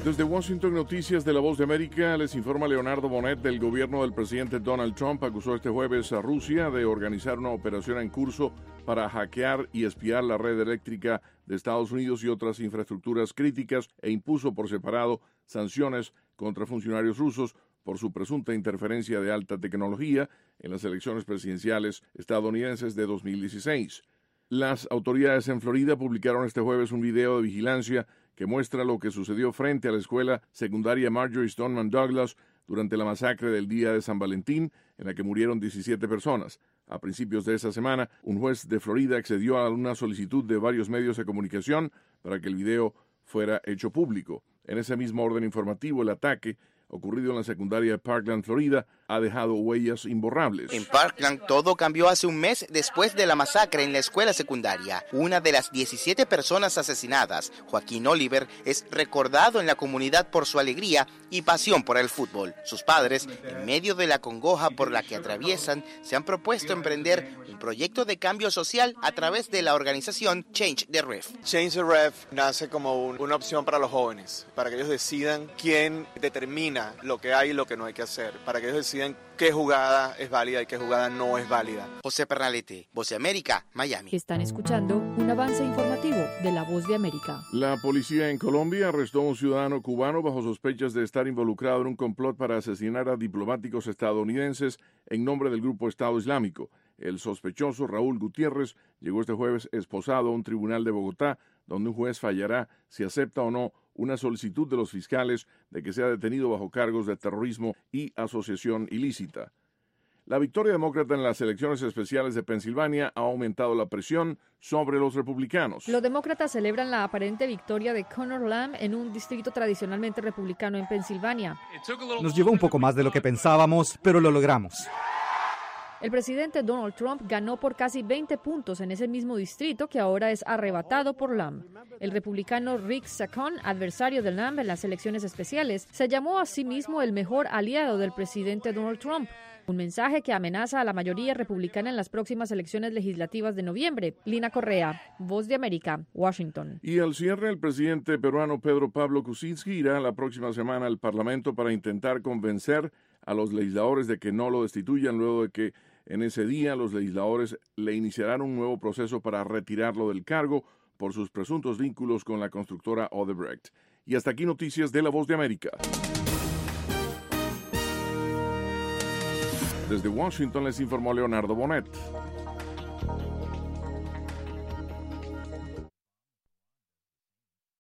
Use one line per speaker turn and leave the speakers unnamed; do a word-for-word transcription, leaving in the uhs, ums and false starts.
Desde Washington, Noticias de La Voz de América, les informa Leonardo Bonet. Del gobierno del presidente Donald Trump acusó este jueves a Rusia de organizar una operación en curso para hackear y espiar la red eléctrica de Estados Unidos y otras infraestructuras críticas e impuso por separado sanciones contra funcionarios rusos por su presunta interferencia de alta tecnología en las elecciones presidenciales estadounidenses de dos mil dieciséis. Las autoridades en Florida publicaron este jueves un video de vigilancia que muestra lo que sucedió frente a la escuela secundaria Marjory Stoneman Douglas durante la masacre del día de San Valentín, en la que murieron diecisiete personas. A principios de esa semana, un juez de Florida accedió a una solicitud de varios medios de comunicación para que el video fuera hecho público. En ese mismo orden informativo, el ataque ocurrido en la secundaria de Parkland, Florida, ha dejado huellas imborrables.
En Parkland todo cambió hace un mes después de la masacre en la escuela secundaria. Una de las diecisiete personas asesinadas, Joaquín Oliver, es recordado en la comunidad por su alegría y pasión por el fútbol. Sus padres, en medio de la congoja por la que atraviesan, se han propuesto emprender un proyecto de cambio social a través de la organización Change the Ref.
Change the Ref nace como un, una opción para los jóvenes, para que ellos decidan quién determina lo que hay y lo que no hay que hacer, para que ellos decidan qué jugada es válida y qué jugada no es válida.
José Pernalete, Voz de América, Miami.
Están escuchando un avance informativo de La Voz de América.
La policía en Colombia arrestó a un ciudadano cubano bajo sospechas de estar involucrado en un complot para asesinar a diplomáticos estadounidenses en nombre del grupo Estado Islámico. El sospechoso, Raúl Gutiérrez, llegó este jueves esposado a un tribunal de Bogotá, donde un juez fallará si acepta o no una solicitud de los fiscales de que sea detenido bajo cargos de terrorismo y asociación ilícita. La victoria demócrata en las elecciones especiales de Pensilvania ha aumentado la presión sobre los republicanos.
Los demócratas celebran la aparente victoria de Conor Lamb en un distrito tradicionalmente republicano en Pensilvania.
Nos llevó un poco más de lo que pensábamos, pero lo logramos.
El presidente Donald Trump ganó por casi veinte puntos en ese mismo distrito que ahora es arrebatado por Lamb. El republicano Rick Saccone, adversario de Lamb en las elecciones especiales, se llamó a sí mismo el mejor aliado del presidente Donald Trump. Un mensaje que amenaza a la mayoría republicana en las próximas elecciones legislativas de noviembre. Lina Correa, Voz de América, Washington.
Y al cierre, el presidente peruano Pedro Pablo Kuczynski irá la próxima semana al Parlamento para intentar convencer a los legisladores de que no lo destituyan, luego de que en ese día los legisladores le iniciarán un nuevo proceso para retirarlo del cargo por sus presuntos vínculos con la constructora Odebrecht. Y hasta aquí noticias de La Voz de América. Desde Washington les informó Leonardo Bonet.